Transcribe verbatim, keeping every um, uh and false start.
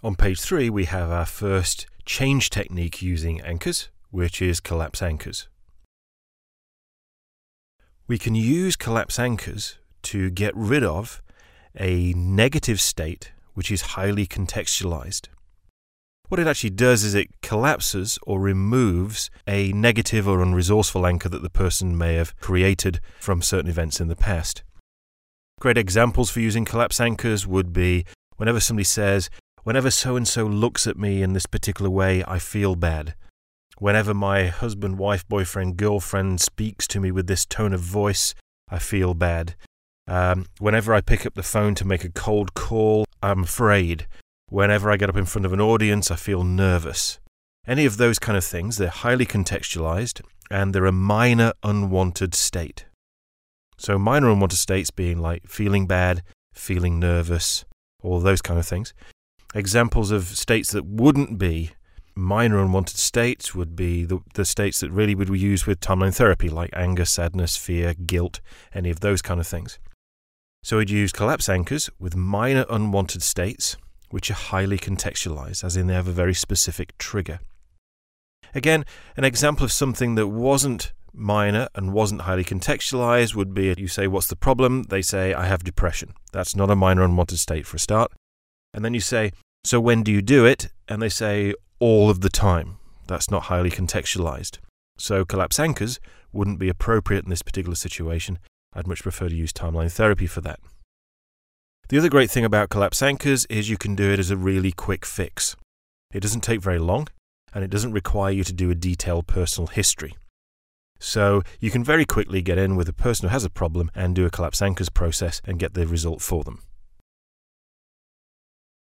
On page three, we have our first change technique using anchors, which is collapse anchors. We can use collapse anchors to get rid of a negative state which is highly contextualized. What it actually does is it collapses or removes a negative or unresourceful anchor that the person may have created from certain events in the past. Great examples for using collapse anchors would be whenever somebody says, whenever so-and-so looks at me in this particular way, I feel bad. Whenever my husband, wife, boyfriend, girlfriend speaks to me with this tone of voice, I feel bad. Um, whenever I pick up the phone to make a cold call, I'm afraid. Whenever I get up in front of an audience, I feel nervous. Any of those kind of things, they're highly contextualized and they're a minor unwanted state. So minor unwanted states being like feeling bad, feeling nervous, all those kind of things. Examples of states that wouldn't be minor unwanted states would be the, the states that really would be used with timeline therapy, like anger, sadness, fear, guilt, any of those kind of things. So we'd use collapse anchors with minor unwanted states, which are highly contextualized, as in they have a very specific trigger. Again, an example of something that wasn't minor and wasn't highly contextualized would be, you say, what's the problem? They say, I have depression. That's not a minor unwanted state for a start. And then you say, so when do you do it? And they say, all of the time. That's not highly contextualized. So collapse anchors wouldn't be appropriate in this particular situation. I'd much prefer to use timeline therapy for that. The other great thing about collapse anchors is you can do it as a really quick fix. It doesn't take very long, and it doesn't require you to do a detailed personal history. So you can very quickly get in with a person who has a problem and do a collapse anchors process and get the result for them.